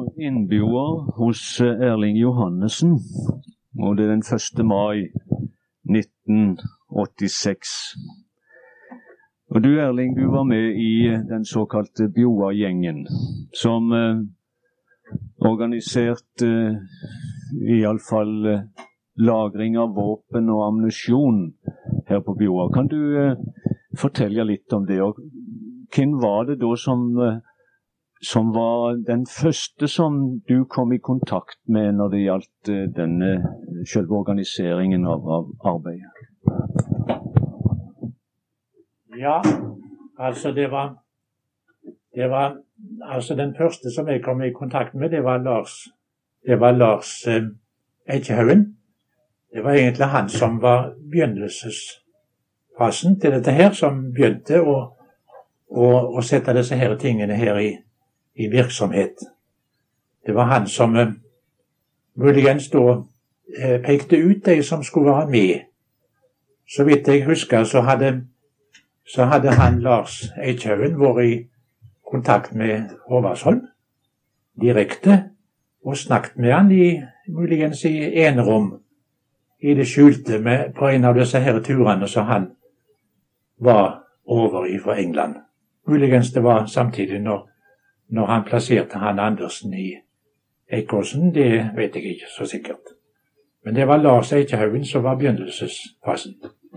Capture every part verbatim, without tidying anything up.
innbjuer hos Erling Johannessen, og det er den første mai nitten åttiseks. Og du, Erling, du var med i den såkalte Bjoa-gjengen, som eh, organiserte eh, i alle fall eh, lagring av våpen og ammunisjon her på Bjoa. Kan du eh, fortelle litt om det? Og hvem var det da som, eh, som var den første som du kom i kontakt med når det gjaldt eh, denne selve organiseringen av, av arbeidet? Ja, altså det var, det var, altså den første som jeg kom i kontakt med, det var Lars, det var Lars eh, Eikehaugen. Det var egentlig han som var begynnelsesfasen til dette her, som begynte å, å, å sette disse her tingene her i, i virksomhet. Det var han som eh, muligens da eh, pekte ut de som skulle være med. Så vidt jeg husker, så hadde så hadde han, Lars Eikehaugen, vært i kontakt med Håvardsholm direkte, og snakket med han i, muligens i enerom, i det skjulte med, på en av disse her turene som han var over fra England. Muligens det var samtidig når, når han plasserte han Andersen i Eikåsen, det vet jeg ikke så sikkert. Men det var Lars Eikehaugen som var begynnelsesfasen.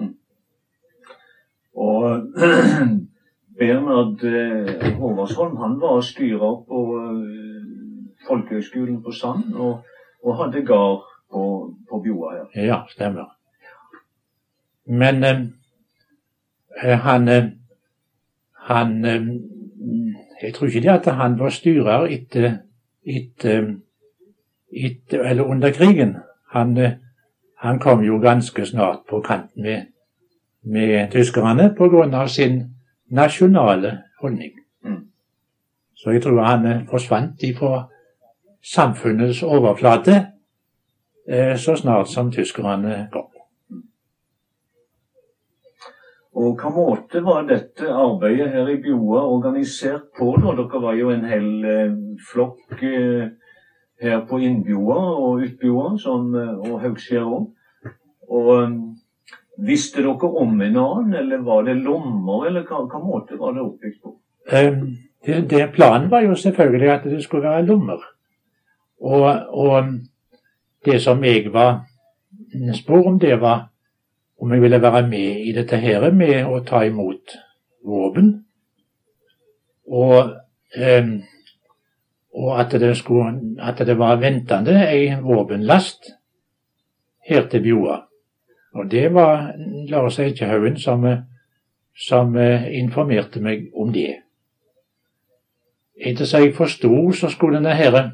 Og Bernhard eh, Håvardsholm, han var styrer på eh, Folkehøgskolen på Sand, og, og hadde gard på, på Bjoa her. Ja, stemmer. Men eh, han, eh, han eh, jeg tror ikke det at han var styrer etter, etter, etter eller under krigen. Han, eh, han kom jo ganske snart på kant med med tyskerne på grunn av sin nasjonale holdning. Mm. Så jeg tror han forsvant ifra samfunnets overflate eh, så snart som tyskerne kom. Og hva måte var dette arbeidet her i Bjoa organisert på da? Dere var jo en hel eh, flokk eh, her på Innbjoa og Utbjoa, som, og Haugskjær også. Og visste dere om en annen, eller var det lommer, eller hva, hva måte var det oppbygd på? Um, det, det planen var jo selvfølgelig at det skulle være lommer. Og, og det som jeg var spør om, det var om jeg ville være med i dette her med å ta imot våpen. Og, um, og at, det skulle, at det var ventende en våpenlast her til Bjoa. Og det var Lars Eikehaugen som, som informerte meg om det. Etter så jeg forstod, så skulle denne herre,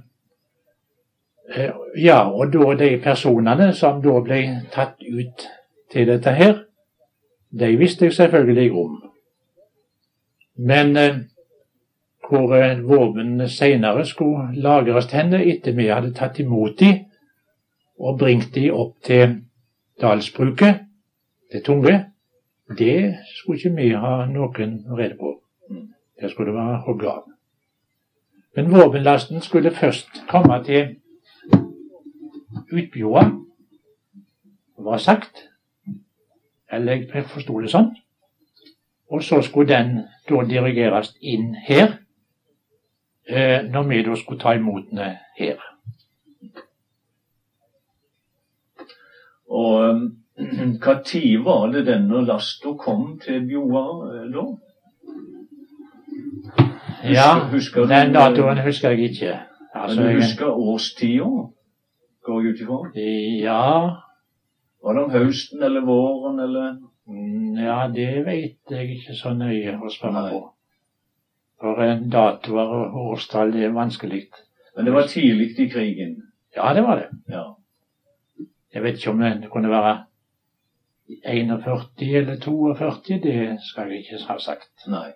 ja, og da de personene som da ble tatt ut til dette her, de visste jeg selvfølgelig om. Men eh, hvor eh, våpen senere skulle lagres henne etter vi hadde tatt imot de, og bringt de opp til Dalsbruket, det tunge, det skulle ikke vi ha noen rede på. Det skulle være hogget av. Men våpenlasten skulle først komme til Utbjoa, var sagt, eller jeg forstod det sånn, og så skulle den da dirigeres inn her, når vi da skulle ta imot den her. Og hva tid var det denne lasten kom til Bjoa da? Husker, ja, husker du, den datoen husker jeg ikke. Altså, men du husker årstiden? Går jeg ut ifra? Ja. Var det om høsten eller våren eller? Ja, det vet jeg ikke så nøye å spørre på. For datoer og årstall, det er vanskelig. Men det var tidlig i krigen? Ja, det var det. Ja. Jeg vet ikke om det kunne være førti eller førti, det skal jeg ikke ha sagt. Nei.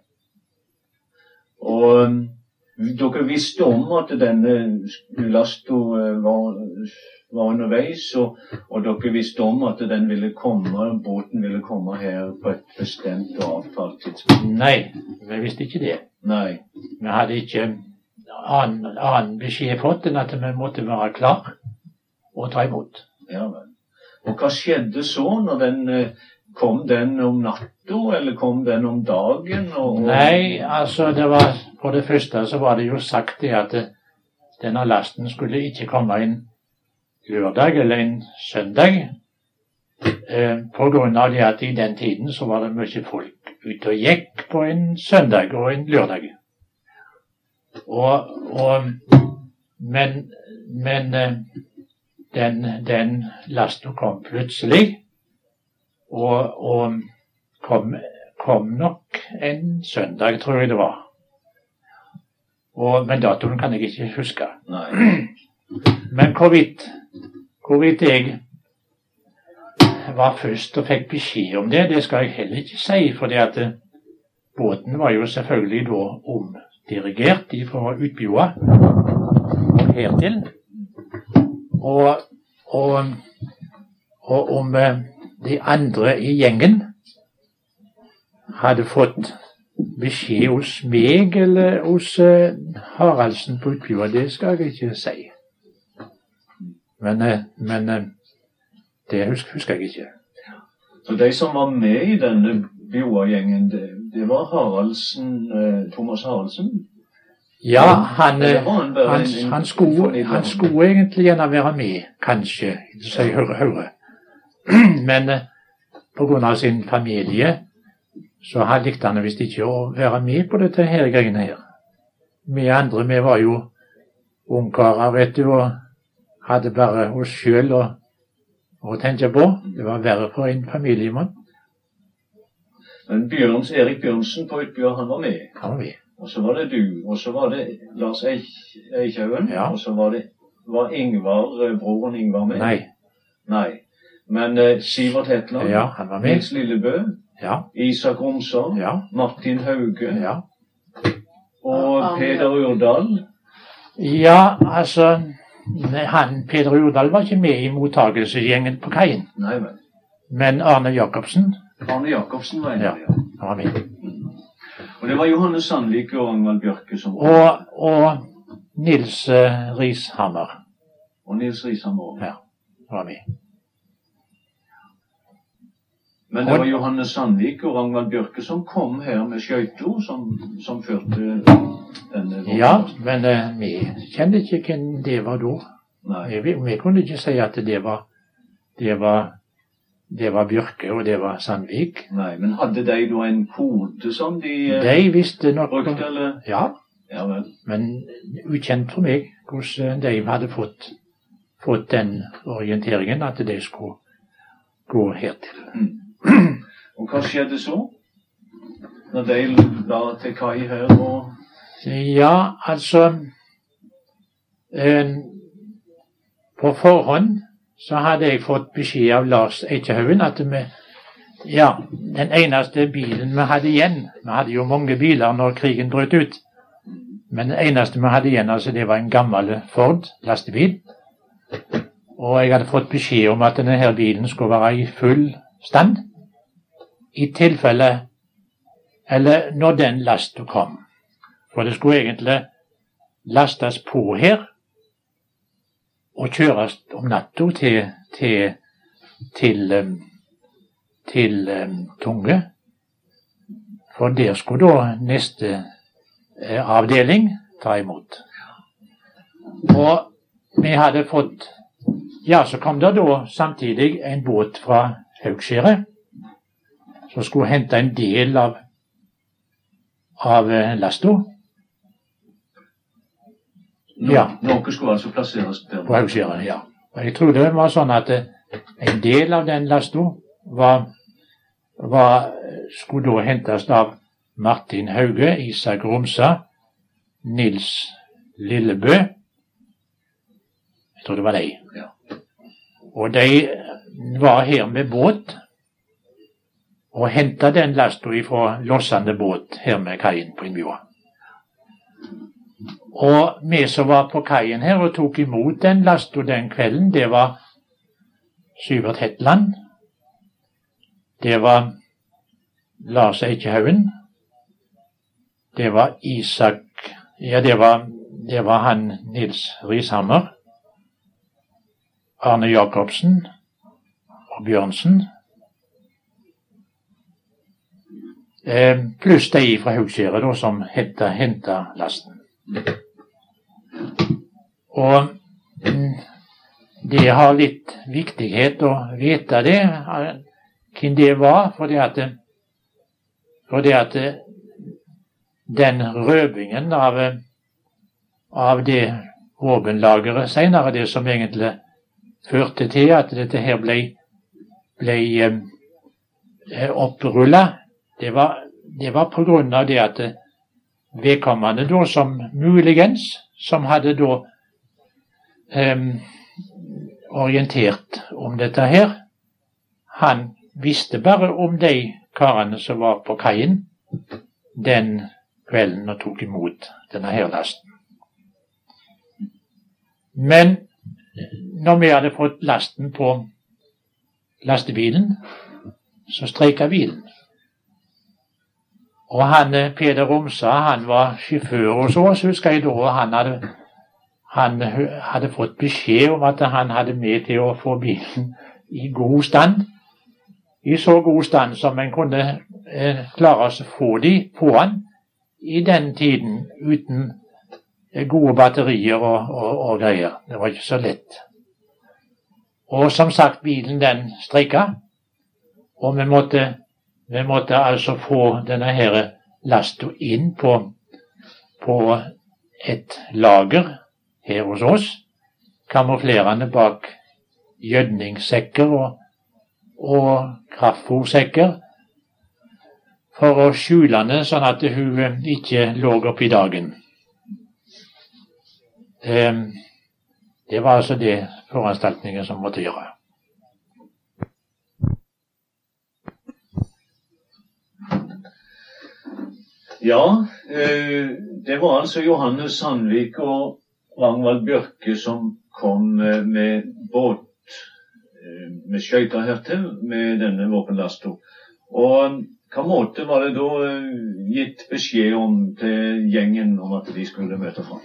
Og um, dere visste om at denne lasten var, var underveis, og, og dere visste om at den ville komme, båten ville komme her på et bestemt og avtalt tidspunkt? Nei, vi visste ikke det. Nei. Vi hadde ikke annen, annen beskjed fått enn at vi måtte være klar og ta imot. Ja vel. Og hva skjedde så når den kom den om natta, eller kom den om dagen? Og... Nei, altså det var på det første så var det jo sagt det at denne lasten skulle ikke komme en lørdag eller en søndag, eh, på grunn av det at i den tiden så var det mye folk ute og gikk på en søndag og en lørdag. Og, og men, men den, den lasten kom plutselig, og, og kom, kom nok en søndag, tror jeg det var. Og, men datoen kan jeg ikke huske. Nei. Men hvorvidt, hvorvidt jeg var først og fikk beskjed om det, det skal jeg heller ikke si, for det at båten var jo selvfølgelig da omdirigert fra Utbjoa og hertil. Og, og, og om de andre i gjengen hadde fått beskjed hos meg eller hos uh, Haraldsen på Utbjoa, det skal jeg ikke si. Men, uh, men uh, det husker, husker jeg ikke. Så de som var med i denne Bjoa-gjengen, det, det var Haraldsen, uh, Thomas Haraldsen? Ja, han, uh, han, en, han, en, han, skulle, han skulle egentlig gjerne være med, kanskje, så jeg hører, hører. Men uh, på grunn av sin familie så han likte han visst ikke å være med på dette her greiene her. Vi andre, vi var jo ungkarer, vet du, og hadde bare oss selv å, å tenke på. Det var verre for en familiemann. Men Bjørns, Erik Bjørnsen på Utbjoa, han var med. Han var med. Og så var det du, og så var det Lars Eich, Eichhaugen, ja. Og så var det var Ingvar, broren Ingvar med. Nei. Nei. Men uh, Sivert Hetland, ja, han var med. Nils Lillebø, ja. Isak Romsson, ja. Martin Hauge, ja. og ja, Peder Urdal. Ja, altså, han, Peder Urdal var ikke med i mottagelsesgjengen på kaien. Nei, men. Men Arne Jacobsen. Arne Jacobsen var en, ja. ja. Han var med. Mm. Og det var Johannes Sandvik og Ragnvald Bjørke som var. Og, og Nils uh, Rishammer. Og Nils Rishammer. Ja, han var med. Men det var Johannes Sandvik og Ragnvald Bjørke som kom her med skøyter, som, som førte denne vågen. Ja, men uh, vi kjente ikke hvem det var da. Nei. Vi, vi kunne ikke si at det var, det var, det var Bjørke og det var Sandvik. Nei, men hadde de da en kode som de uh, De visste nok brukte, eller? Ja, ja vel. Men ukjent for meg hvordan de hadde fått, fått den orienteringen at de skulle gå hertil. Mm. Og hva skjedde så? Når de la til kai her og... Ja, altså eh, på forhånd så hadde jeg fått beskjed av Lars Eichhaugen at vi, ja, den eneste bilen vi hadde igjen, vi hadde jo mange biler når krigen brøt ut, men den eneste vi hadde igjen, altså det var en gammel Ford lastebil, og jeg hadde fått beskjed om at denne her bilen skulle være i full stand, i tilfelle, eller når den lasten kom. For det skulle egentlig lastes på her, og kjøres om natta til, til, til, til um, Tunge. For der skulle da neste uh, avdeling ta imot. Og vi hadde fått, ja, så kom det da samtidig en båt fra Haugskjæret, som skulle hente en del av, av lasta. Ja. Noe skulle altså plasseres der? På Haugskjæret, ja. Og jeg tror det var sånn at en del av den lasta var, var, skulle da hentes av Martin Hauge, Isak Romsa, Nils Lillebø. Jeg tror det var de. Ja. Og de var her med båt, og henta den lasta ifra lossende båt her med kaien på Innbjoa. Og vi som var på kaien her og tok imot den lasta den kvelden, det var Syvert Hetland, det var Lars Eichhaugen, det var Isak, ja det var det var han Nils Rishammer, Arne Jacobsen og Bjørnsen, eh, pluss de fra Haugskjæret da, som hentet lasten. Og mm, det har litt viktighet å vite det, hvem det var, fordi at, fordi at den røvingen av, av det våpenlageret senere, det som egentlig førte til at dette her ble, ble eh, opprullet, det var, det var på grunn av det at vedkommende da, som muligens, som hadde da eh, orientert om dette her, han visste bare om de karene som var på kaien den kvelden og tok imot denne her lasten. Men når vi hadde fått lasten på lastebilen, så streiket bilen. Og han, Peder Romsa, han var sjåfør hos oss, husker jeg da, og han hadde, han hadde fått beskjed om at han hadde med til å få bilen i god stand, i så god stand som en kunne eh, klare å få de på han i den tiden, uten gode batterier og, og, og greier. Det var ikke så lett. Og som sagt, bilen den streiket, og vi måtte, vi måtte altså få denne her lasten inn på, på et lager her hos oss, kamuflerende bak gjødningssekker og, og kraftfôrsekker, for å skjule den sånn at hun ikke lå opp i dagen. Um, det var altså det foranstaltningen som måtte gjøre. Ja, eh, det var altså Johannes Sandvik og Ragnvald Bjørke som kom eh, med båt, eh, med skøyter hertil, med denne våpenlasten. Og hva måte var det da eh, gitt beskjed om til gjengen om at de skulle møte fram?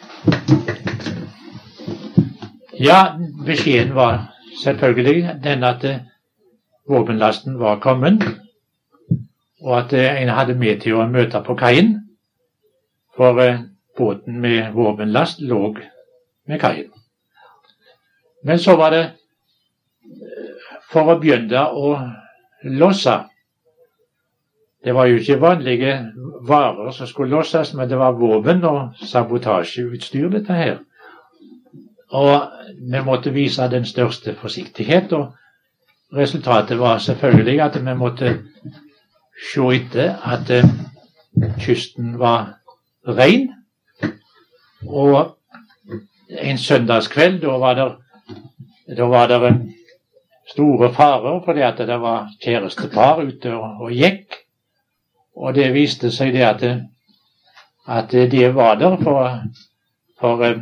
Ja, beskjeden var selvfølgelig den at uh, våpenlasten var kommet, og at uh, en hadde med til å møte på kaien, for uh, båten med våpenlast lå med kaien. Men så var det uh, for å begynne å losse. Det var jo ikke vanlige varer som skulle losses, men det var våpen og sabotasjeutstyr dette her. Og vi måtte vise den største forsiktighet, og resultatet var selvfølgelig at vi måtte se etter at uh, kysten var ren. Og en søndagskveld, da var det, da var det store farer, fordi at det var kjærestepar ute og, og gikk. Og det viste seg det at, at det var der for, for uh,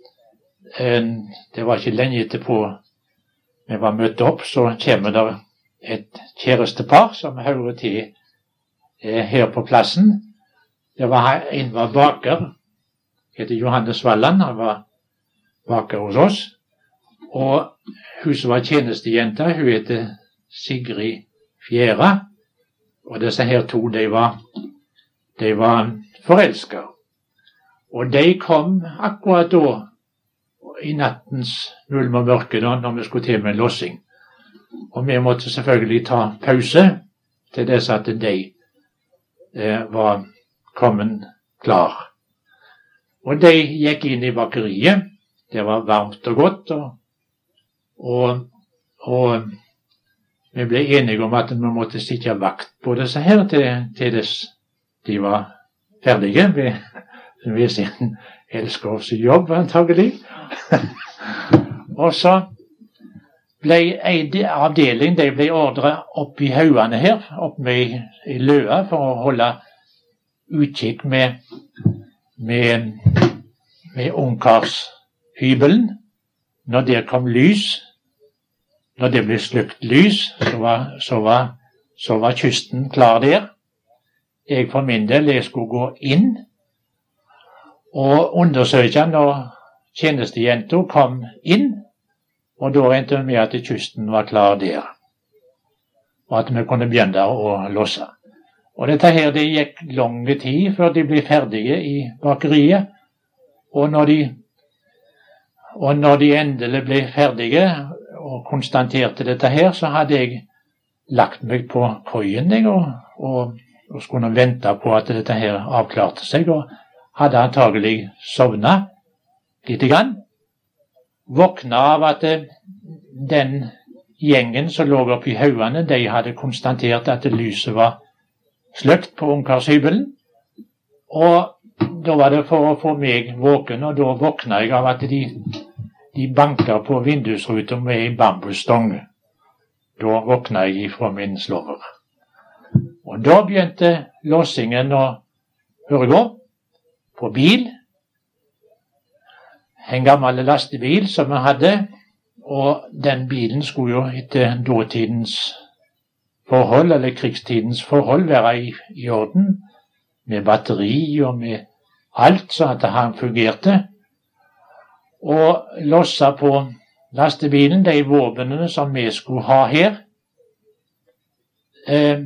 det var ikke lenge etterpå vi var møtt opp, så kommer det et kjærestepar som hører til eh, her på plassen. Det var en var baker, heter Johannes Walland, han var baker hos oss. Og hun som var tjenestejenta, hun heter Sigrid Fjæra. Og disse her to, de var, de var forelsket. Og de kom akkurat da, i nattens mulm og mørke, da, når vi skulle til med lossing. Og vi måtte selvfølgelig ta pause til dess at de eh, var kommet klar. Og de gikk inn i bakeriet. Det var varmt og godt, og, og, og vi ble enige om at vi måtte sitte vakt på disse her til, til dess de var ferdige ved, ved sin elskers jobb, antagelig. Og så ble en avdeling, de ble ordret opp i haugene her, opp med i, i løa, for å holde utkikk med, med, med ungkarshybelen. Når det kom lys, når det ble slukt lys, så var, så var, så var kysten klar der. Jeg for min del, jeg skulle gå inn, og undersøke når tjenestejenta kom inn, og da regnet vi med at kysten var klar der, og at vi kunne begynne å losse. Og dette her, det gikk lang tid før de ble ferdige i bakeriet, og når de, og når de endelig ble ferdige og konstaterte dette her, så hadde jeg lagt meg på køyen jeg, og, og, og skulle vente på at dette her avklarte seg, og hadde antagelig sovnet litt grann. Våkna av at den gjengen som lå oppe i haugene, de hadde konstatert at lyset var sløkt på ungkarshybelen, og da var det for å få meg våken, og da våkna jeg av at de, de banket på vindusruta med en bambusstong. Da våkna jeg fra min slover. Og da begynte låsingen å foregå på bil, en gammel lastebil som vi hadde, og den bilen skulle jo etter dåtidens forhold, eller krigstidens forhold, være i, i orden, med batteri og med alt, så at han fungerte. Og lossa på lastebilen de våpnene som vi skulle ha her, eh,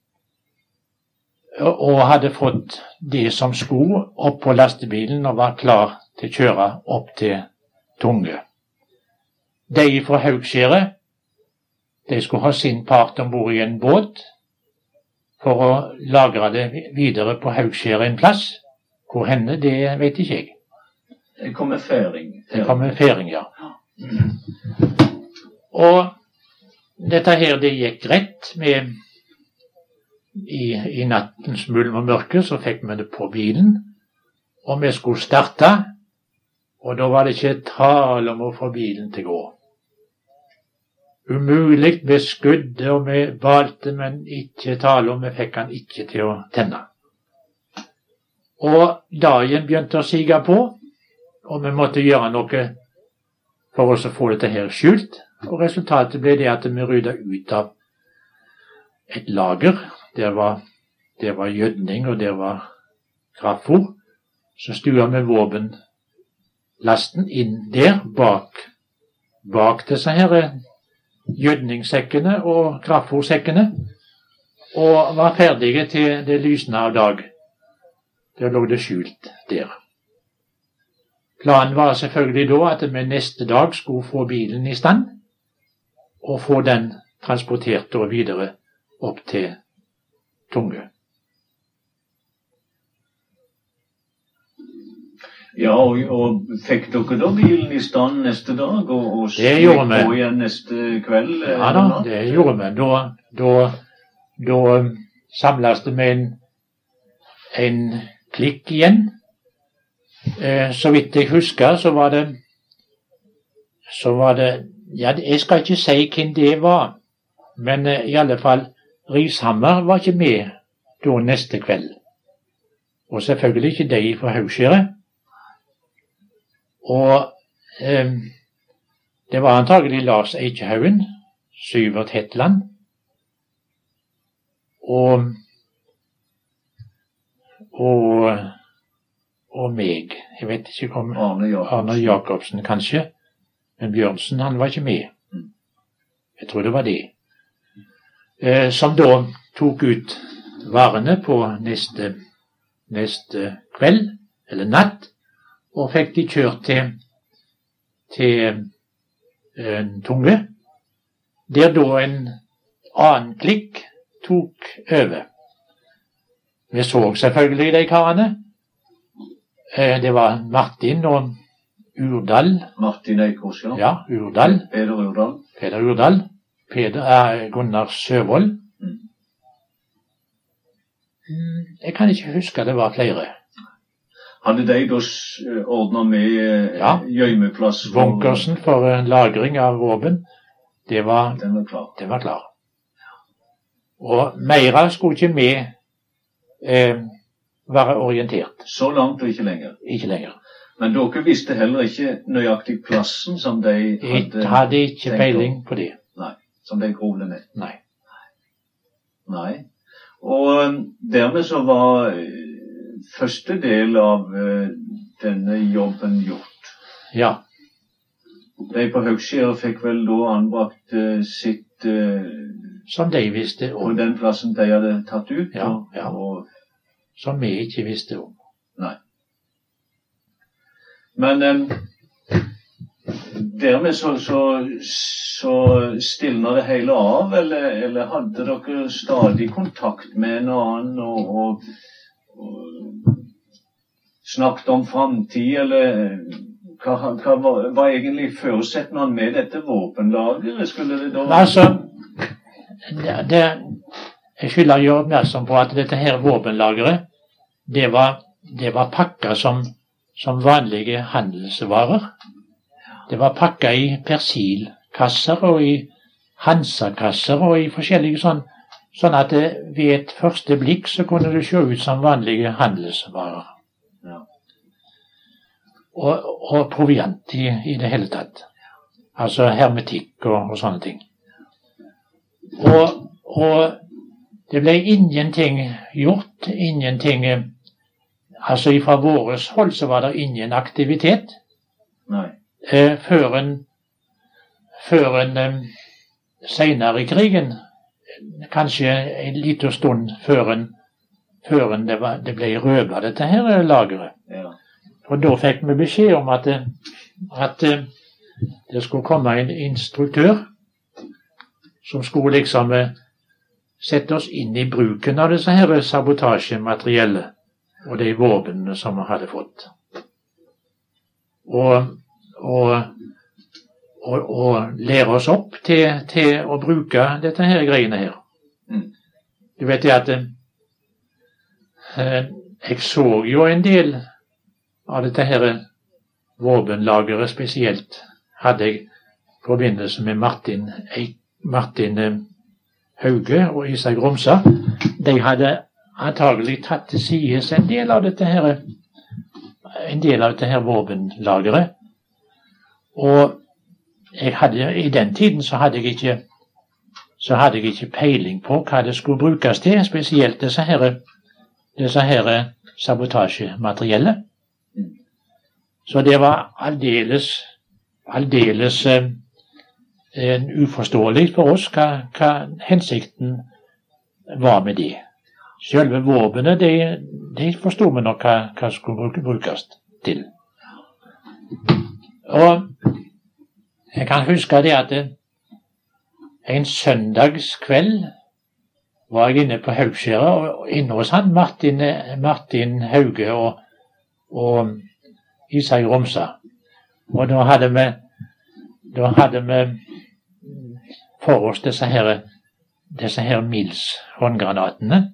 og hadde fått det som skulle opp på lastebilen og var klar til å kjøre opp til Tunge. De fra Haugskjæret, de skulle ha sin part ombord i en båt for å lagre det videre på Haugskjæret en plass. Hvor henne, det vet ikke jeg. Det kom med færing. Det kom med færing, ja. Og dette her, det gikk rett med i, i nattens mulm og mørke, så fikk vi det på bilen, og vi skulle starte, og da var det ikke tale om å få bilen til å gå. Umulig, vi skudde og vi balte, men ikke tale om, vi fikk han ikke til å tenne. Og dagen begynte å sige på, og vi måtte gjøre noe for oss å få dette her skjult, og resultatet ble det at vi rydda ut av et lager. Der var, der var gjødning, og der var kraftfôr. Så stua vi våpenlasten inn der, bak, bak disse her gjødningssekkene og kraftfôrsekkene, og var ferdige til det lysna av dag. Der lå det skjult der. Planen var selvfølgelig da at vi neste dag skulle få bilen i stand, og få den transportert og videre opp til Tunge. Ja, og, og fikk dere da bilen i stand neste dag, og, og det gjorde vi. På igjen neste kveld? Ja da, det gjorde vi. Da, da, da samles det med en, en klikk igjen. Eh, så vidt jeg husker, så var det, så var det, ja, jeg skal ikke si hvem det var, men eh, i alle fall, Rishammer var ikke med da neste kveld. Og selvfølgelig ikke de fra Haugskjæret. Og eh, det var antagelig Lars Eikehaugen, Syvert Hetland, og, og, og meg. Jeg vet ikke om Arne Jacobsen. Arne Jacobsen kanskje, men Bjørnsen han var ikke med. Jeg tror det var det. Eh, som da tok ut varene på neste, neste kveld, eller natt, og fikk de kjørt til, til en Tunge, der da en annen klikk tok over. Vi så selvfølgelig de karene. Eh, det var Martin og Urdal. Martin Eikås, ja. Ja, Urdal. Peder Urdal. Peder Urdal. Peder er Gunnar Søvold. Mm. Jeg kan ikke huske det var flere. Hadde de da ordnet med ja. gjøymeplass? For... Bunkersen for lagring av våpen, det var, Den var klar. Det var klar. Og Meira skulle ikke med eh, være orientert. Så langt og ikke lenger? Ikke lenger. Men dere visste heller ikke nøyaktig plassen som de hadde... Jeg hadde ikke peiling på det. Nei, som de grovde med. Nei. Nei. Og dermed så var første del av denne jobben gjort. Ja. De på Haugskjæret fikk vel da anbrakt uh, sitt uh, som de visste om. På den plassen de hadde tatt ut. Ja, og, ja. Og, som vi ikke visste om. Nei. Men um, dermed så, så, så stilner det hele av, eller, eller hadde dere stadig kontakt med en annen og, og, og snakket om fremtid, eller hva, hva var, var egentlig forutsetningen med dette våpenlageret? Skulle det da... Altså, det, det, jeg skylder å gjøre oppmerksom på at dette her våpenlageret, det var, det var pakket som, som vanlige handelsvarer. Det var pakket i persilkasser og i hansakasser og i forskjellige sånn, sånn at det, ved et første blikk så kunne det se ut som vanlige handelsvarer. Ja. Og, og proviant i, i det hele tatt. Altså hermetikk og, og sånne ting. Og, og det ble ingenting gjort, ingenting. Altså fra våres hold så var det ingen aktivitet. Nei. Eh, før en, før en eh, senere i krigen, kanskje en liten stund før en, før en det, var, det ble røvet dette her lageret. Ja. Og da fikk vi beskjed om at, at det skulle komme en instruktør som skulle liksom sette oss inn i bruken av disse her sabotasjemateriellet og de våpnene som vi hadde fått. Og, og, og, og lære oss opp til, til å bruke dette her greiene her. Du vet det at eh, jeg så jo en del av dette her våpenlageret spesielt hadde jeg forbindelse med Martin, Martin Hauge og Isak Romsa. De hadde antagelig tatt til sides en del av dette her, en del av dette her våpenlageret. Og jeg hadde, i den tiden så hadde jeg ikke, så hadde jeg ikke peiling på hva det skulle brukes til, spesielt disse her, disse her sabotasjemateriellet. Så det var aldeles, aldeles eh, uforståelig for oss hva, hva hensikten var med det. Selve våpenet, det, det forstod vi nok hva, hva skulle brukes til. Og jeg kan huske det at en søndagskveld var jeg inne på Haugskjæret, og inne hos han, Martin, Martin Hauge og, og Isak Romsa. Og da hadde vi, da hadde vi for oss disse her, disse her Mills håndgranatene.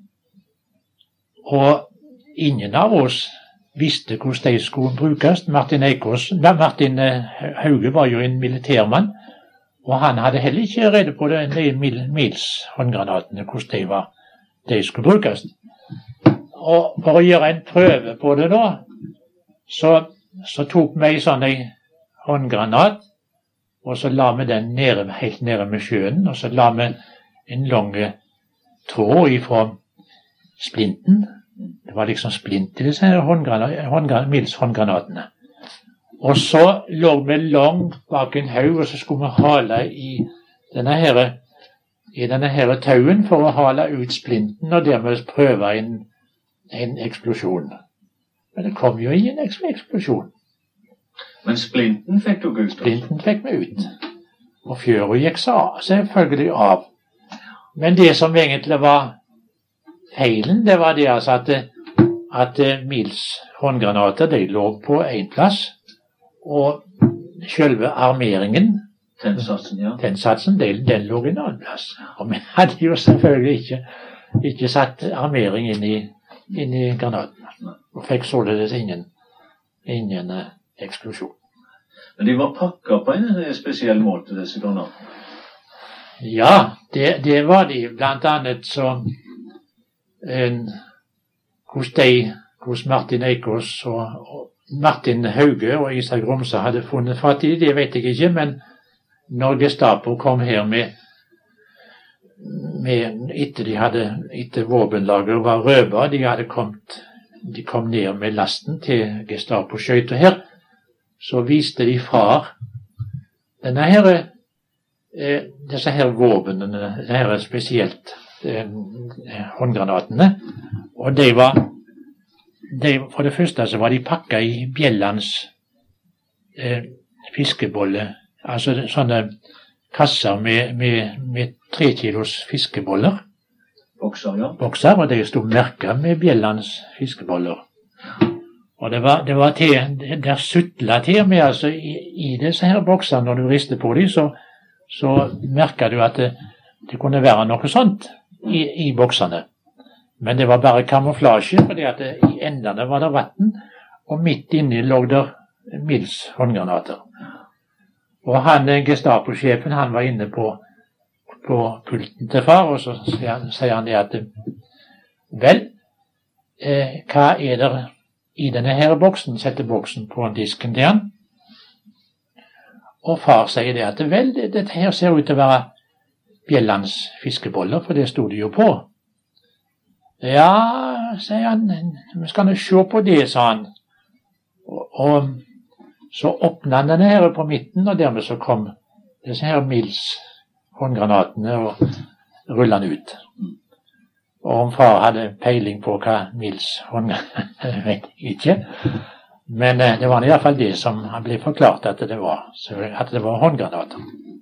Og ingen av oss visste hvordan de skulle brukes. Martin, Eikås, Martin Hauge var jo en militærmann, og han hadde heller ikke rede på det, de Mills håndgranatene, hvordan de, var, de skulle brukes. Og for å gjøre en prøve på det da, så Så tok vi en sånn en håndgranat, og så la vi den nede, helt nede med sjøen, og så la vi en lang tråd ifra splinten. Det var liksom splint i disse her håndgranat, håndgranat, Mills håndgranatene. Og så lå vi langt bak en haug, og så skulle vi hale i denne her, i denne her tauen for å hale ut splinten, og dermed prøve en, en eksplosjon. Men det kom jo ingen eksplosjon. Men splinten fikk du ut? Splinten fikk vi ut. Og fjøret gikk selvfølgelig av. Men det som egentlig var feilen, det var det altså at, at Mills håndgranater, de lå på en plass, og selve armeringen, tennsatsen, ja. tennsatsen den, den lå en annen plass. Og vi hadde jo selvfølgelig ikke, ikke satt armering inn i, inn i granaten. Og fikk således ingen, ingen uh, eksplosjon. Men de var pakket på en spesiell måte, disse granatene? Ja, det, det var de. Blant annet så en, hos de, hos Martin Eikås og, og Martin Hauge og Isak Romsa hadde funnet fatt i, det vet jeg ikke, men når Gestapo kom her med, med etter de hadde, etter våpenlageret var røvet, de hadde kommet de kom ned med lasten til Gestapo-skøyta her, så viste de fra denne her, eh, disse her våpnene, disse her spesielt eh, håndgranatene, og de var, de, for det første så var de pakket i Bjellands eh, fiskebolle, altså sånne kasser med, med, med tre kilos fiskeboller. Bokser, ja. Bokser, og det stod merket med Bjellands fiskeboller. Og det var, det var til, der suttlet til med, altså i, i disse her boksene, når du rister på dem, så, så merket du at det, det kunne være noe sånt i, i boksene. Men det var bare kamuflasje, fordi at det, i endene var det vatten, og midt inni lå der Mills håndgranater. Og han, Gestapo-sjefen, han var inne på på pulten til far, og så sier han, sier han det at vel, eh, hva er det i denne her boksen? Setter boksen på disken til han. Og far sier det at vel, dette her ser ut til å være Bjellands fiskeboller, for det stod det jo på. Ja, sier han, vi skal nå se på det, sa han. Og, og så åpnet han denne her på midten, og dermed så kom disse her Mills håndgranatene og rullet den ut. Og om far hadde peiling på hva Mills håndgranater, vet jeg ikke. Men eh, det var i hvert fall det som han ble forklart at det var, at det var håndgranater.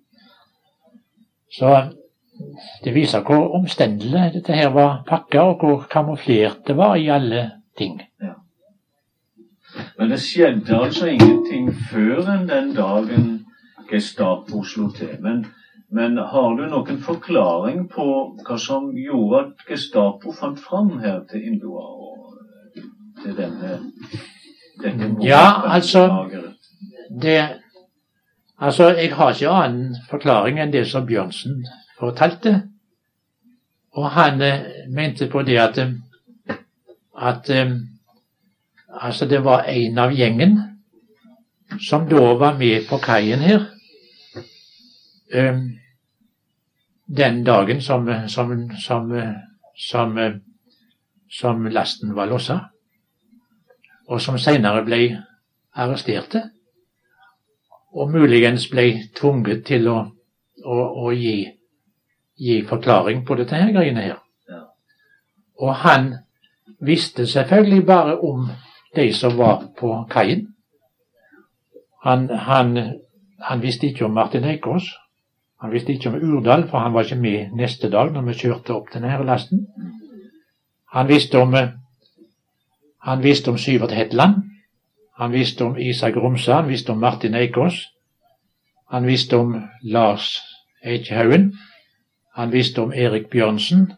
Så det viser hvor omstendelig dette her var pakket, og hvor kamuflert det var i alle ting. Ja. Men det skjedde altså ingenting før enn den dagen Gestapo slo til. Men Men har du noen forklaring på hva som gjorde at Gestapo fant fram her til Indua og til denne, denne ja, altså, det, altså, jeg har ikke annen forklaring enn det som Bjørnsen fortalte. Og han eh, mente på det at, at eh, altså det var en av gjengen som da var med på kaien her. Um, den dagen som, som, som, som, som lasten var losset, og som senere ble arresterte, og muligens ble tvunget til å, å, å gi, gi forklaring på dette her greiene her. Ja. Og han visste selvfølgelig bare om de som var på kaien. Han, han, han visste ikke om Martin Eikås. Han visste ikke om Urdal, for han var ikke med neste dag når vi kjørte opp denne her lasten. Han visste om, han visste om Syvert Hetland. Han visste om Isak Romsa. Han visste om Martin Eikås. Han visste om Lars Eikehaugen. Han visste om Erik Bjørnsen.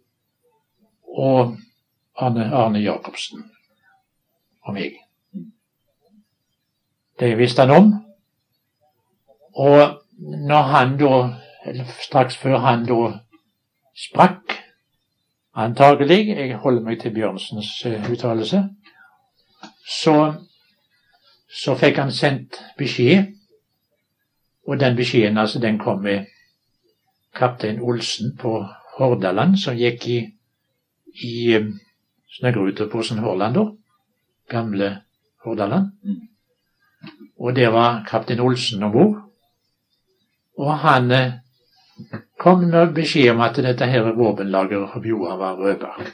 Og Arne, Arne Jacobsen. Og meg. Det visste han om. Og når han da, eller straks før han da sprakk, antagelig, jeg holder meg til Bjørnsens uh, uttalelse, så, så fikk han sendt beskjed, og den beskjeden, altså, den kom med kaptein Olsen på Hordaland, som gikk i, i um, snøgruter på St. Horland da, gamle Hordaland, og det var kaptein Olsen ombord. Og han eh, kom med beskjed om at dette her våpenlageret på Bjoa var røvet.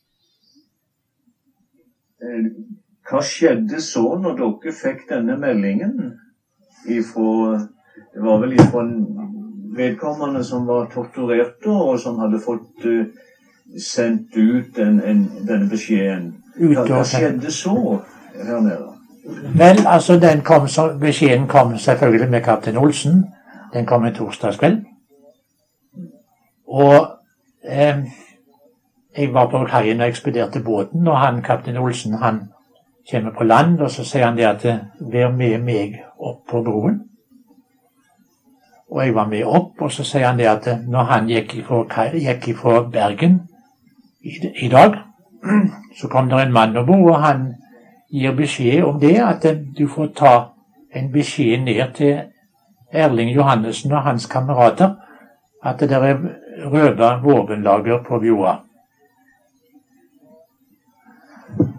Hva skjedde så når dere fikk denne meldingen ifra, det var vel ifra vedkommende som var torturert og som hadde fått uh, sendt ut en, en, denne beskjeden? Hva, hva skjedde så her nede? Vel, altså den kom, så, beskjeden kom selvfølgelig med kaptein Olsen. Den kom en torsdagskveld. Og eh, jeg var på kaien og ekspederte båten, og han, kaptein Olsen, han kommer på land, og så sier han det at vær med meg opp på broen. Og jeg var med opp, og så sier han det at når han gikk ifra, gikk ifra Bergen i, i dag, så kom det en mann og bo, og han gir beskjed om det, at du får ta en beskjed ned til Erling Johannessen og hans kamerater, at det er røde våpenlager på Bjoa.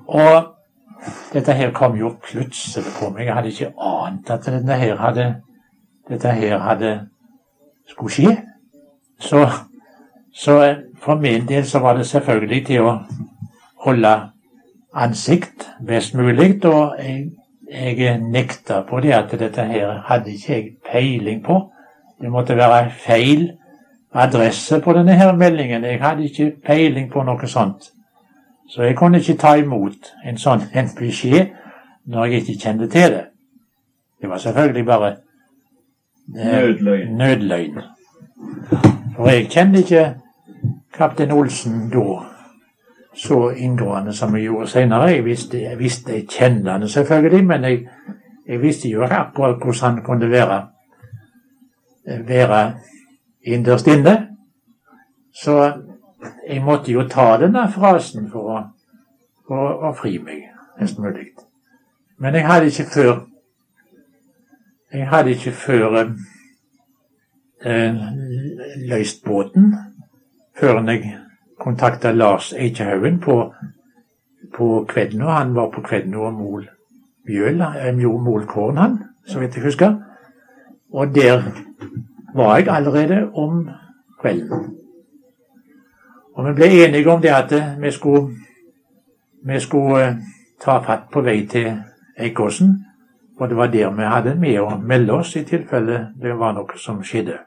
Og dette her kom jo plutselig på meg. Jeg hadde ikke ant at dette her hadde, dette her hadde skulle skje. Så, så for min del så var det selvfølgelig til å holde ansikt best mulig, og jeg, jeg nekta på det at dette her hadde ikke jeg peiling på. Det måtte være feil adresse på denne her meldingen. Jeg hadde ikke peiling på noe sånt. Så jeg kunne ikke ta imot en sånn en beskjed når jeg ikke kjente til det. Det var selvfølgelig bare eh, Nødløgn. nødløgn. For jeg kjente ikke kaptein Olsen da så inngående som jeg gjorde senere. Jeg visste jeg, visste, jeg kjente han selvfølgelig, men jeg, jeg visste jo akkurat hvordan han kunne være, være innerst inne. Så jeg måtte jo ta denne frasen for å, for å fri meg mest mulig. Men jeg hadde ikke før jeg hadde ikke før eh, løst båten før jeg kontakta Lars Eikehaugen på, på Kvedno. Han var på Kvedno og mol mjøl, mol korn, han, så vidt jeg husker. Og der var jeg allerede om kvelden. Og vi ble enige om det at vi skulle, vi skulle ta fatt på vei til Eikåsen, og det var der vi hadde med å melde oss i tilfelle det var noe som skjedde.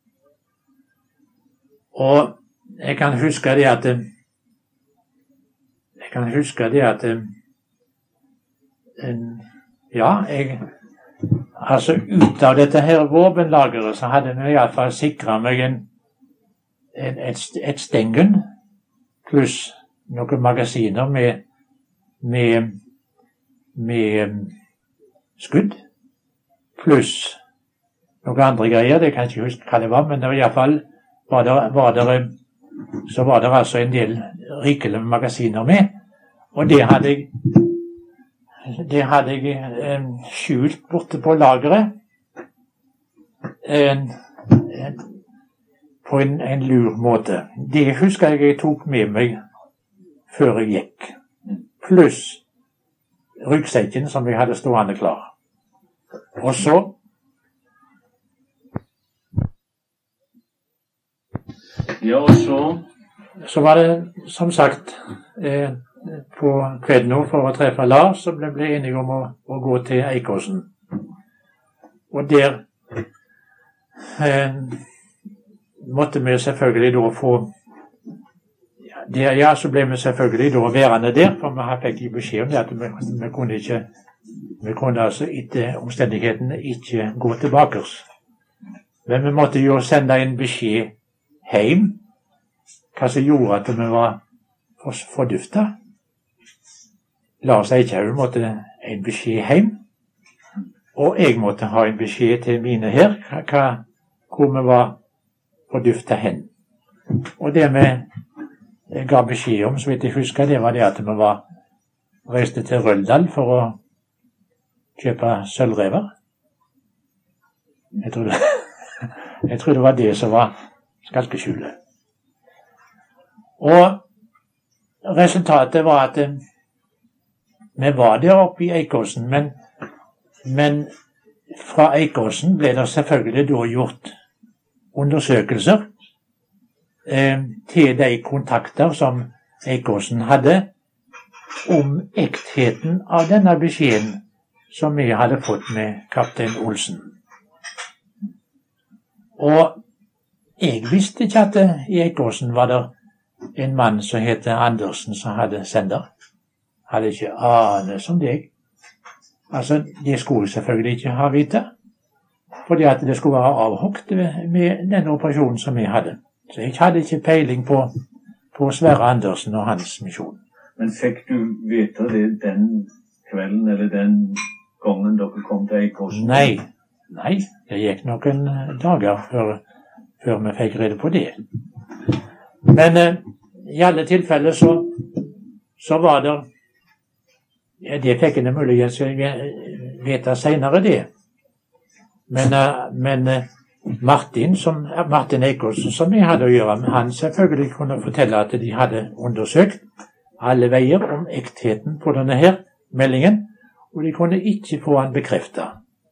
Og jeg kan huske det at jeg kan huske det at ja, jeg altså ut av dette her våpenlageret så hadde vi i hvert fall sikret meg en, en, et, et stengen pluss noen magasiner med, med, med skudd pluss noen andre greier. Det kan jeg ikke huske hva det var, men det var i hvert fall var det, var det, så var det altså en del rikelige magasiner med, og det hadde jeg det hadde jeg eh, skjult borte på lageret en, en, på en, en lur måte. Det husker jeg jeg tok med meg før jeg gikk, pluss ryggsekken som jeg hadde stående klar. Og så Ja, og så Så var det som sagt eh, på Kvedno for å treffe Lars, så ble vi enige om å, å gå til Eikåsen. Og der eh, måtte vi selvfølgelig da få ja, der, ja, så ble vi selvfølgelig da værende der, for vi fikk jo beskjed om det at vi, vi kunne ikke vi kunne altså etter omstendighetene ikke gå tilbake. Men vi måtte jo sende en beskjed hjem, hva som gjorde at vi var fordufta. Lars Eikehaugen måtte en beskjed hjem, og jeg måtte ha en beskjed til mine her, hva, hvor vi var fordufta hen. Og det vi ga beskjed om, så vidt jeg husker, det var det at vi var reiste til Røldal for å kjøpe sølvrever. Jeg tror det, jeg tror det var det som var skalkeskjulet. Og resultatet var at eh, vi var der oppe i Eikåsen, men, men fra Eikåsen ble det selvfølgelig da gjort undersøkelser eh, til de kontakter som Eikåsen hadde om ektheten av denne beskjeden som vi hadde fått med kaptein Olsen. Og jeg visste ikke at det, i Eikåsen var det en mann som heter Andersen som hadde sender. Hadde ikke anelse om det. Altså, det skulle jeg selvfølgelig ikke ha vite, fordi at det skulle være avhugget med den operasjonen som vi hadde. Så jeg hadde ikke peiling på, på Sverre Andersen og hans misjon. Men fikk du vite det den kvelden eller den gangen dere kom til Eikåsen? Nei, nei, det gikk noen dager før, før vi fikk rede på det. Men eh, i alle tilfeller så, så var det, ja, det fikk jeg muligens vite senere det. Men, eh, men eh, Martin, som, Martin Eikåsen, som vi hadde å gjøre med, han selvfølgelig kunne fortelle at de hadde undersøkt alle veier om ektheten på denne her meldingen, og de kunne ikke få han bekreftet.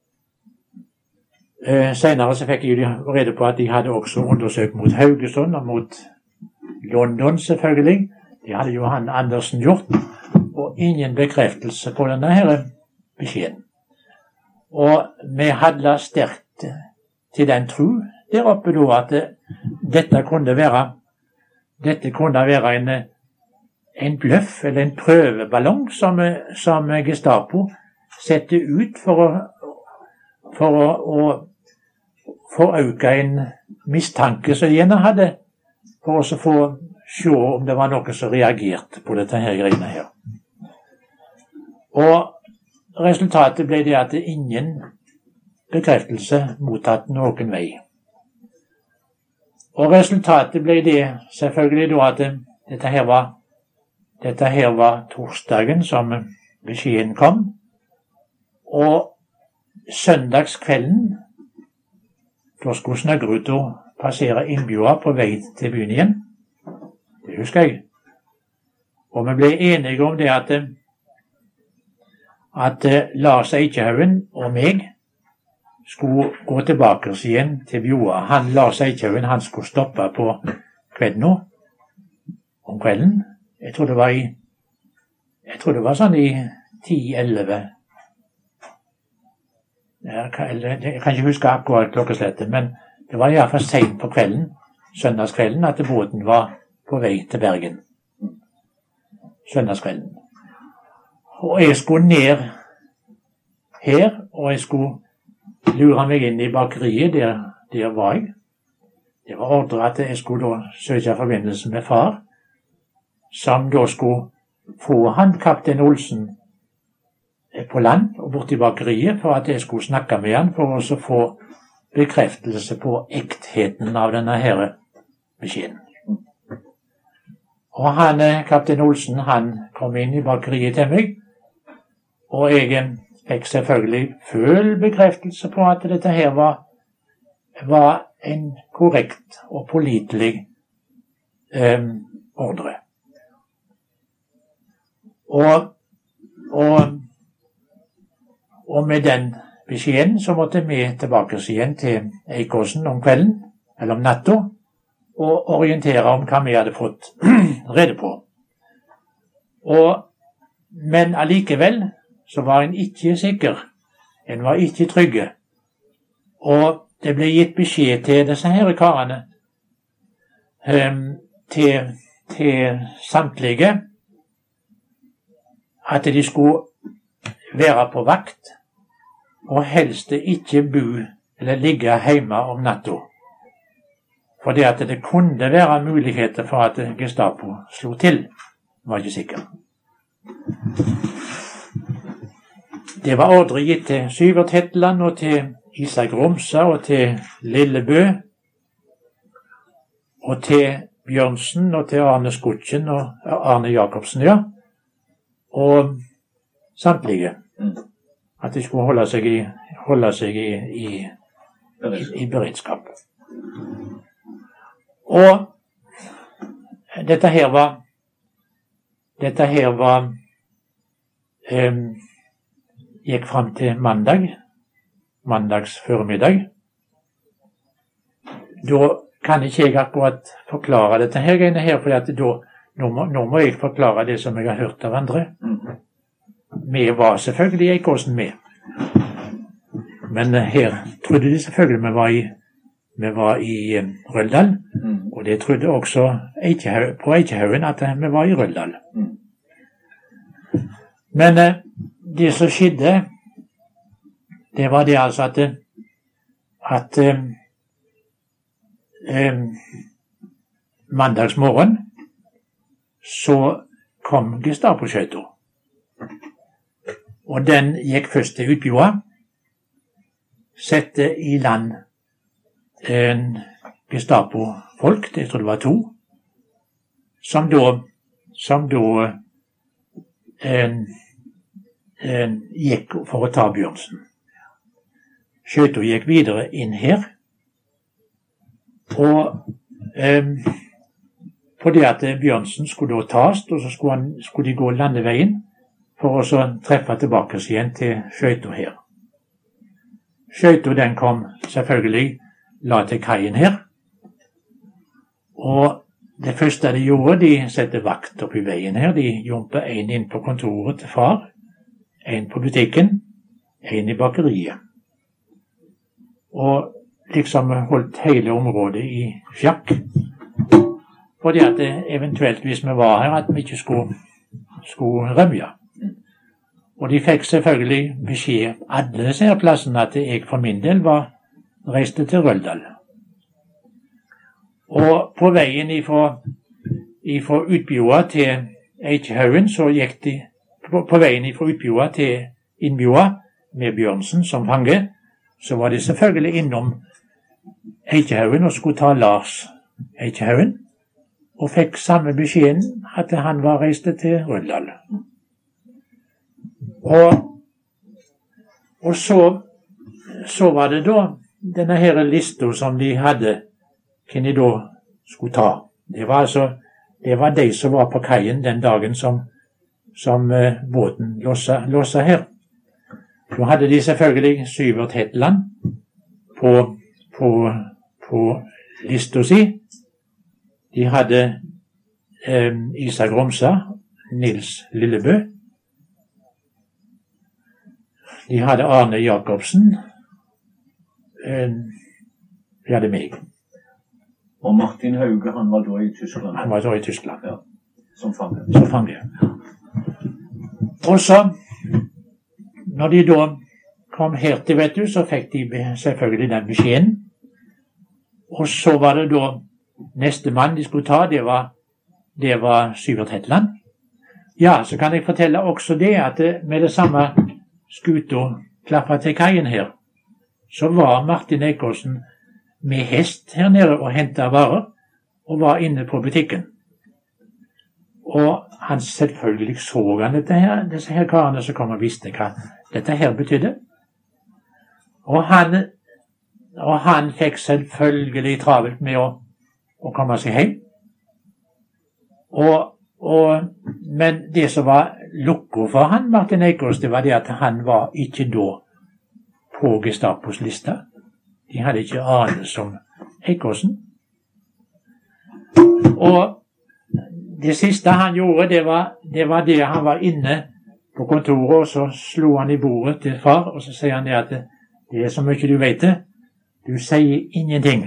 Eh, senere så fikk jeg jo rede på at de hadde også undersøkt mot Haugesund og mot London selvfølgelig. Det hadde jo han Andersen gjort, og ingen bekreftelse på denne her beskjeden. Og vi hadde sterkt til den tro der oppe da at dette kunne være dette kunne være en, en bløff eller en prøveballong som, som Gestapo sette ut for å for å, å forøke en mistanke som de gjerne hadde, for å få se om det var noe som reagerte på dette her greiene her. Og resultatet ble det at det ingen bekreftelse mottatt noen vei. Og resultatet ble det selvfølgelig da at dette her var, dette her var torsdagen som beskjeden kom, og søndagskvelden, da skulle snøgruta passere Innbjorda på vei til byen igjen. Det husker jeg. Og vi ble enige om det at at Lars Eikehaugen og meg skulle gå tilbake igjen til Bjoa. Han, Lars Eikehaugen, han skulle stoppe på Kvedno om kvelden. Jeg tror det var i jeg tror det var sånn i ti elleve. Jeg kan, jeg kan ikke huske akkurat klokkeslettet, men det var i hvert fall sent på kvelden, søndagskvelden, at båten var på vei til Bergen. Søndagskvelden. Og jeg skulle ned her, og jeg skulle lure meg inn i bakeriet, der, der var jeg. Det var ordre at jeg skulle da søke forbindelse med far, som da skulle få han, kaptein Olsen, på land og bort i bakeriet, for at jeg skulle snakke med han, for å få bekreftelse på ektheten av denne her beskjeden. Og han, kaptein Olsen, han kom inn i bakeriet til meg, og jeg fikk selvfølgelig full bekreftelse på at dette her var, var en korrekt og pålitelig eh, ordre. Og, og, og med den beskjeden så måtte vi tilbake igjen til Eikåsen om kvelden, eller om natta, og orientere om hva vi hadde fått rede på. Og, men allikevel så var en ikke sikker. En var ikke trygge. Og det ble gitt beskjed til disse her karene, um, til, til samtlige, at de skulle være på vakt, og helst ikke bo eller ligge hjemme om natta. Fordi at det kunne være muligheter for at Gestapo slo til. Jeg var ikke sikker. Det var ordre gitt til Syvert Hetland og til Isak Romsa og til Lillebø og til Bjørnsen og til Arne Skutchen og Arne Jacobsen, ja. Og samtlige. At de skulle holde seg i, holde seg i, i, i, i beredskap. Og dette her var dette her var um, gikk fram til mandag, mandags formiddag. Da kan ikke jeg akkurat forklare dette her greiene her, for at da, nå, må, nå må jeg forklare det som jeg har hørt av andre. Vi var selvfølgelig i Eikåsen med. Men her trodde de selvfølgelig vi var i, vi var i um, Røldal, mm. og det trodde også Eikehaugen, på Eikehaugen at vi var i Røldal. Mm. Men uh, det som skjedde, det var det altså at, at um, um, mandagsmorgen så kom Gestapo-skøyta. Og den gikk først til Utbjoa, sette i land en Gestapo-folk, jeg tror det var to, som da, som da en, en, gikk for å ta Bjørnsen. Skøyta gikk videre inn her, og um, på det at Bjørnsen skulle da tas, og så skulle, han, skulle de gå landeveien for å så treffe tilbake igjen til skøyta her. Skøyta den kom selvfølgelig la til kaien her, og det første de gjorde, de sette vakt opp i veien her. De jumpet en inn på kontoret til far, en på butikken, en i bakeriet. Og liksom holdt hele området i sjakk. Fordi at det eventuelt, hvis vi var her, at vi ikke skulle, skulle rømja. Og de fikk selvfølgelig beskjed alle disse her plassene at jeg for min del var reiste til Røldal. Og på veien ifra, ifra Utbjoa til Eikehaugen, så gikk de på, på veien ifra Utbjoa til Innbjoa med Bjørnsen som fange, så var de selvfølgelig innom Eikehaugen og skulle ta Lars Eikehaugen, og fikk samme beskjeden at han var reiste til Røldal. Og, og så, så var det da denne her lista som de hadde, hvem de da skulle ta. Det var altså, det var de som var på kaien den dagen som, som uh, båten låsa her. Da hadde de selvfølgelig Syvert Hetland på, på, på lista si. De hadde um, Isak Romsa, Nils Lillebø. De hadde Arne Jacobsen. Um, de hadde meg. Og Martin Hauge, han var da i Tyskland? Han var da i Tyskland. Ja, som fange. Som fange. Og så, når de da kom her til, vet du, så fikk de selvfølgelig den beskjeden. Og så var det da neste mann de skulle ta, det var, det var Syvert Hetland. Ja, så kan jeg fortelle også det, at med det samme skuta klappet til kaien her, så var Martin Eikåsen med hest her nede og hentet varer, og var inne på butikken. Og han selvfølgelig så han dette her, disse her karene som kom og visste hva dette her betydde. Og han, og han fikk selvfølgelig travelt med å, å komme seg hjem. Og, og, men det som var lukket for han, Martin Eikås, det var det at han var ikke da på Gestapos lista. De hadde ikke anelse om Eikåsen. Og det siste han gjorde, det var, det var det han var inne på kontoret, og så slo han i bordet til far, og så sier han det at det er så mye du vet det, du sier ingenting.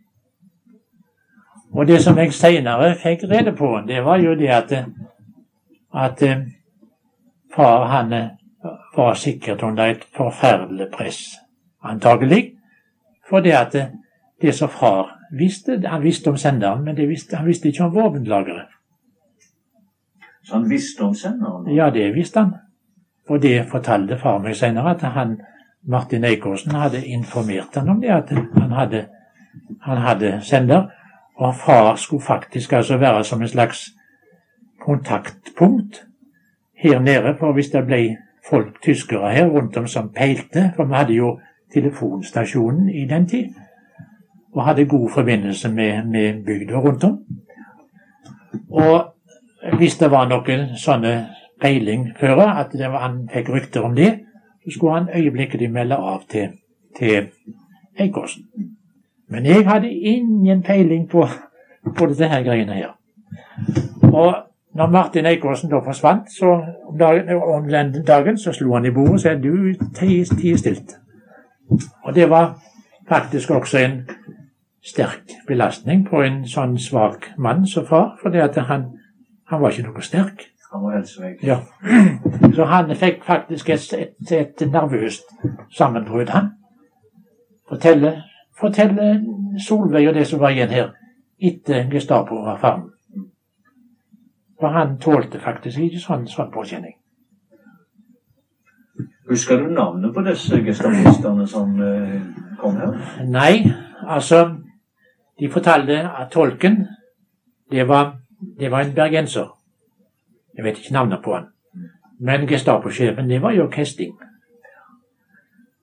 Og det som jeg senere fikk rede på, det var jo det at, at far han var sikkert under et forferdelig press, antagelig, for det at det som far visste, han visste om senderen, men det visste, han visste ikke om våpenlageret. Så han visste om senderen? Ja, det visste han. Og det fortalte far meg senere, at han, Martin Eikåsen, hadde informert han om det, at han hadde, han hadde sender, og far skulle faktisk altså være som en slags kontaktpunkt her nede, for hvis det ble folk, tyskere her rundt om som peilte, for vi hadde jo telefonstasjonen i den tid, og hadde god forbindelse med, med bygda rundt om. Og hvis det var noen sånne peiling før, at det var, han fikk rykter om det, så skulle han øyeblikkelig melde av til, til Eikåsen. Men jeg hadde ingen peiling på, på dette her greiene her. Og når Martin Eikåsen da forsvant, så om, dagen, om den dagen så slo han i bordet og sa, du tier stilt. Og det var faktisk også en sterk belastning på en sånn svak mann som far, for det at han, han var ikke noe sterk. Han var helsevek. Ja. Så han fikk faktisk et, et, et nervøst sammenbrudd, han. Fortelle, fortelle Solveig og det som var igjen her, etter Gestapo var ferdig. For han tålte faktisk ikke sånn, sånn påkjenning. Husker du navnet på disse gestapisterne som uh, kom her? Nei, altså, de fortalte at tolken, det var, det var en bergenser. Jeg vet ikke navnet på han. Men Gestapo-sjefen, det var jo Kesting.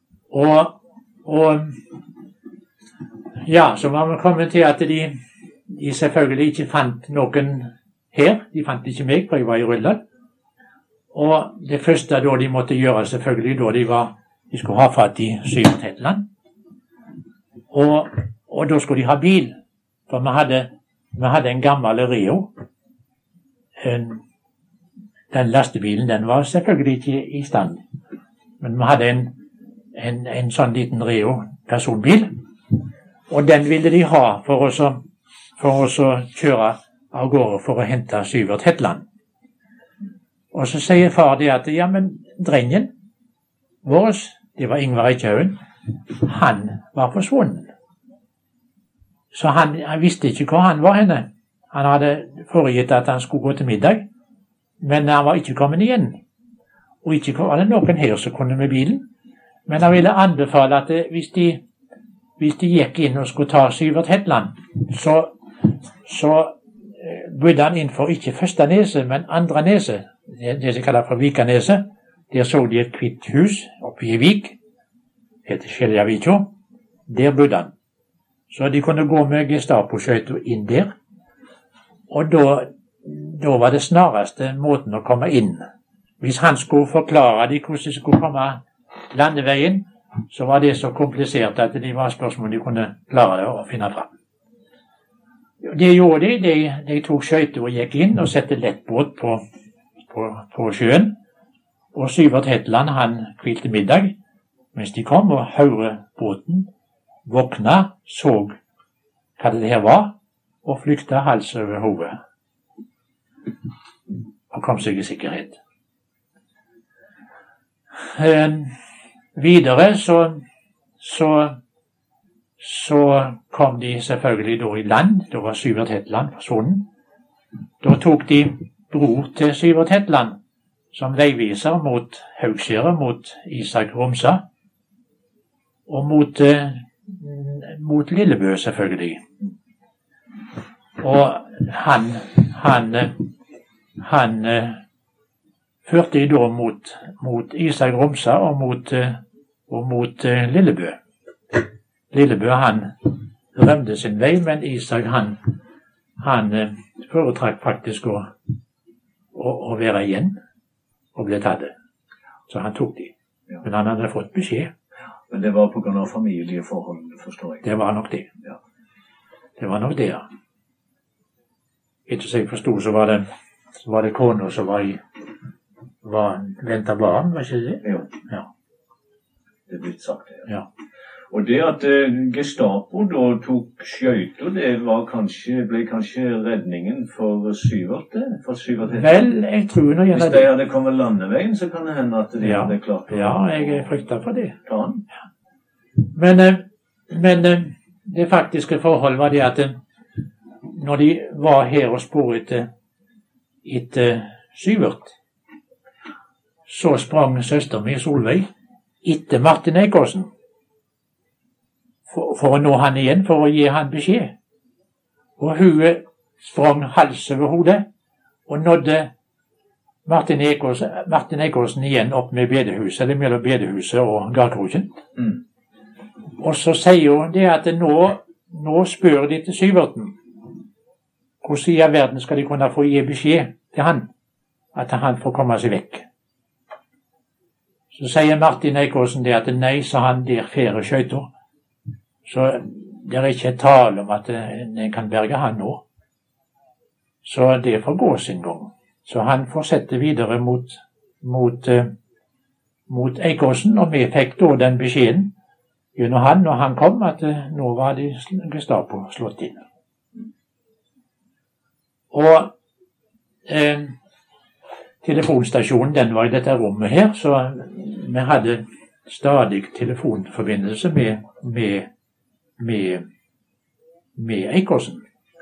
Og, og, ja, så var vi kommet til at de, de selvfølgelig ikke fant noen her. De fant ikke meg, for jeg var i Røldal. Og det første da de måtte gjøre, selvfølgelig, da de var de skulle ha fatt i Syvert Hetland. Og, og da skulle de ha bil. For vi hadde, vi hadde en gammel Reo. En, den lastebilen, den var selvfølgelig ikke i stand. Men vi hadde en, en, en sånn liten Reo personbil. Og den ville de ha for oss, for oss å kjøre av gårde for å hente Syvert Hetland. Og så sier far det at, ja, men drengen vår, det var Ingvar Eikehaugen, han var forsvunnet. Så han, han visste ikke hvor han var henne. Han hadde foregitt at han skulle gå til middag, men han var ikke kommet igjen. Og ikke var det noen her som kunne med bilen. Men han ville anbefale at hvis de, hvis de gikk inn og skulle ta Syvert Hetland, så, så bodde han inn for ikke første neset, men andre neset. Det, det som kalles for Vikaneset. Der så de et hvitt hus oppe i Vik, heter Skjeljavikjo. Der bodde han. Så de kunne gå med Gestapo-skøyter inn der. Og da, da var det snareste måten å komme inn. Hvis han skulle forklare dem hvordan de skulle komme landeveien, så var det så komplisert at det var spørsmål de kunne klare det å finne fram. Det gjorde de. De, de tok skøyter og gikk inn og sette lettbåt på, på, på sjøen. Og Syvert Hetland, han hvilte middag, mens de kom og hørte båten, våkna, så hva det her var, og flykta hals over hodet. Og kom seg i sikkerhet. Eh, videre så, så, så kom de selvfølgelig da i land. Da var Syvert Hetland forsvunnet. Da tok de bror til Syvert Hetland som veiviser mot Haugskjæret, mot Isak Romsa, og mot, eh, mot Lillebø selvfølgelig. Og han, han, han eh, førte de da mot, mot Isak Romsa og mot, eh, og mot eh, Lillebø. Lillebø, han rømte sin vei, men Isak, han, han eh, foretrakk faktisk å, å, å være igjen. Og ble tatt det. Så han tok de. Ja. Men han hadde fått beskjed. Men det var på grunn av familieforhold, forstår jeg? Det var nok det. Ja. Det var nok det, ja. Etter som jeg forstod, så var det, så var det kona som var i, var ventet barn, var ikke det? Jo. Ja. Det er blitt sagt, det. Ja. Og det at eh, Gestapo da tok skjøyter, det var kanskje, ble kanskje redningen for Syvert, for Syvert Vel, jeg tror nå gjerne det. Hvis de hadde kommet landeveien, så kan det hende at de ja. hadde klart å... Ja, jeg frykter for det. Ta den. Ja. Men, men det faktiske forhold var det at når de var her og spor etter, etter Syvert, så sprang søster min Solveig etter Martin Eikåsen. For, for å nå han igjen, for å gi han beskjed. Og hun sprang hals over hodet, og nådde Martin Eikåsen, Martin Eikåsen igjen opp med bedehuset, eller mellom bedehuset og gardkroken. Mm. Og så sier hun det at nå, nå spør de til Syverten. Hvordan i all verden skal de kunne få gi beskjed til han, at han får komme seg vekk? Så sier Martin Eikåsen det at nei, sa han, der fære skøyter. Så det er ikke tale om at en kan berge han nå. Så det får gå sin gang. Så han fortsetter videre mot, mot, uh, mot Eikåsen, og vi fikk da den beskjeden gjennom han når han kom, at uh, nå var de Gestapo slått inn. Og uh, telefonstasjonen, den var i dette rommet her, så vi hadde stadig telefonforbindelse med, med med, med Eikåsen.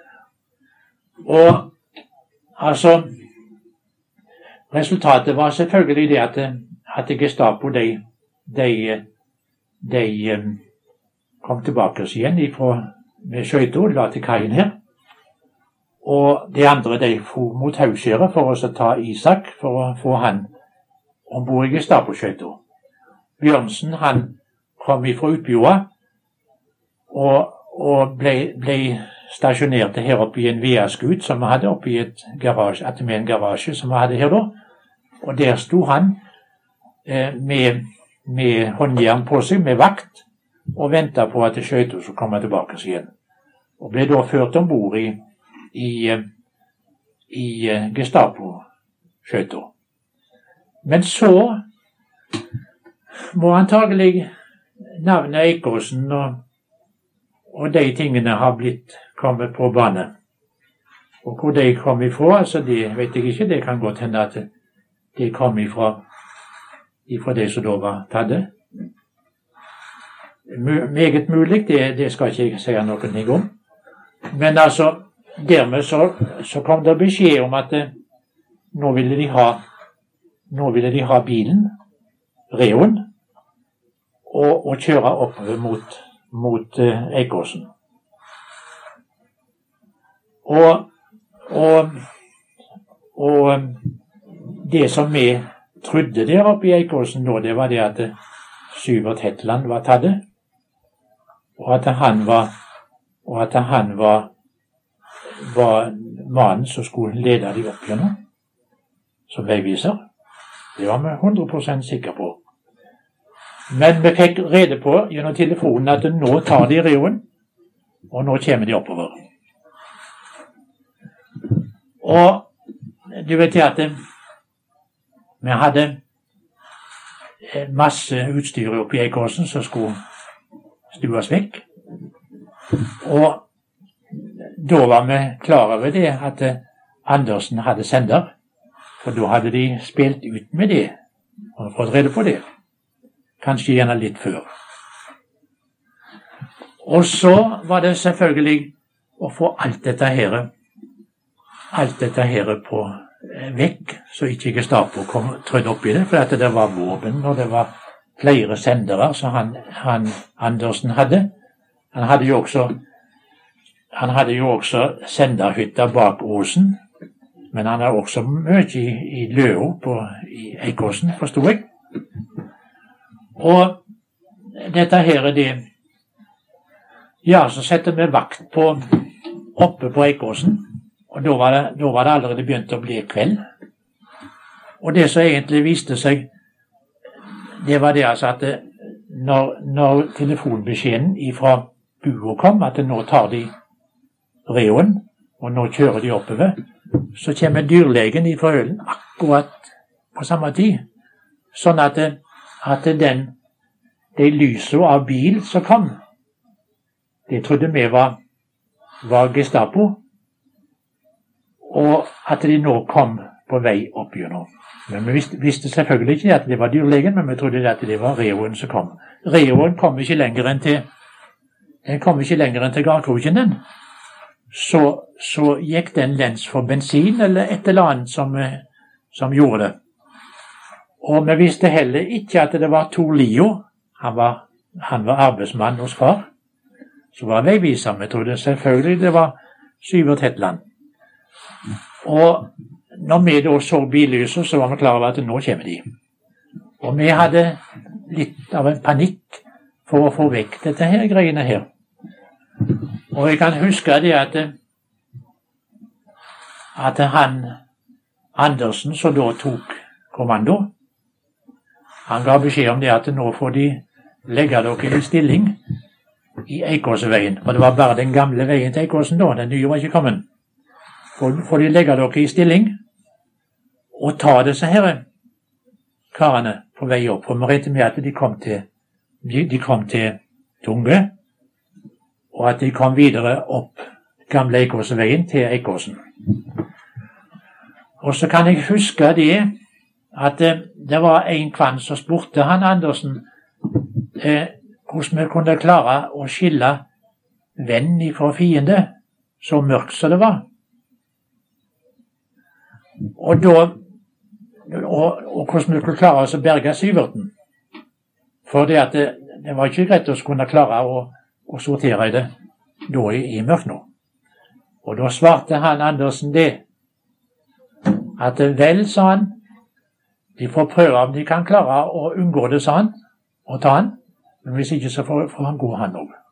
Og altså resultatet var selvfølgelig det at, at Gestapo de, de, de um, kom tilbake oss igjen ifra, med skøyter og la til kaien her. Og de andre de for mot Haugskjæret for å ta Isak, for å få han ombord i Gestapo-skøyter. Bjørnsen, han kom ifra Utbjoa, og, og ble, ble stasjonerte her oppe i en V A-skut som vi hadde oppe i et garasje, at med en garasje som vi hadde her da. Og der sto han eh, med, med håndjern på seg, med vakt, og ventet på at skøyta skulle komme tilbake igjen. Og ble da ført ombord i, i, i Gestapo-skøyta. Men så må antagelig navnet Eikåsen og, og de tingene har blitt kommet på bane. Og hvor de kom ifra, altså det vet jeg ikke, det kan godt hende at de kom ifra, ifra de som da var tadde. Meget mulig, det, det skal ikke jeg si noen ting om. Men altså, dermed så, så kom det beskjed om at eh, nå ville de ha nå ville de ha bilen, Reoen, og, og kjøre oppover mot, mot uh, Eikåsen. Og, og, og det som vi trodde der oppe i Eikåsen nå, det var det at Syvert Hetland var tadde, og at han var og at han var, var mannen som skulle lede de opp gjennom, som veiviser. Det var vi hundre prosent sikre på. Men vi fikk rede på gjennom telefonen at nå tar de Reoen, og nå kommer de oppover. Og du vet at vi hadde masse utstyr oppe i Eikåsen som skulle stues vekk. Og da var vi klar over det at Andersen hadde sender, for da hadde de spilt ut med det, og fått rede på det. Kanskje gjerne litt før. Og så var det selvfølgelig å få alt dette her, alt dette her på vekk, så ikke Gestapo kom trødd opp i det, for at det var våpen, og det var flere sendere som han, han Andersen hadde. Han hadde jo også, han hadde jo også senderhytta bak åsen, men han hadde også mye i, i Løo på i Eikåsen, forstod jeg. Og dette her er det, ja, så setter vi vakt på, oppe på Eikåsen, og da var, det, da var det allerede begynt å bli kveld. Og det som egentlig viste seg, det var det altså at det, når, når telefonbeskjeden ifra bua kom, at nå tar de Reoen, og nå kjører de oppover, så kommer dyrlegen ifra Ølen akkurat på samme tid. Sånn at, at den, de lyset av bil som kom, det trodde vi var, var Gestapo, og at de nå kom på vei opp gjennom. Men vi visste, visste selvfølgelig ikke at det var dyrlegen, men vi trodde at det var Reoen som kom. Reoen kom ikke lenger enn til Den kom ikke lenger enn til Garkroken, den. Så, så gikk den lens for bensin, eller et eller annet som, som gjorde det. Og vi visste heller ikke at det var Tor Lio. Han var, han var arbeidsmann hos far. Så var veiviser. Vi trodde selvfølgelig det var Syvert Hetland. Og når vi da så billyset, så var vi klar over at nå kommer de. Og vi hadde litt av en panikk for å få vekk dette her greiene her. Og jeg kan huske det at at han Andersen, som da tok kommando, han ga beskjed om det at nå får de legge dere i stilling i Eikåsveien. For det var bare den gamle veien til Eikåsen da, den nye var ikke kommet. Får, får de legge dere i stilling og ta disse her karene på vei opp. For vi regnet med at de kom til, de, de kom til Tunge, og at de kom videre opp gamle Eikåsveien til Eikåsen. Og så kan jeg huske det, at eh, det var en kvann som spurte han Andersen eh, hvordan vi kunne klare å skille venn fra fiende, så mørkt som det var. Og da, og, og hvordan vi kunne klare oss å berge Syverten. For det at det, det var ikke greit å kunne klare å og sortere i det da i, i mørk nå. Og da svarte han Andersen det, at vel, sa han, de får prøve om de kan klare å unngå det, sa han, og ta han, men hvis ikke så får, får han gå han også.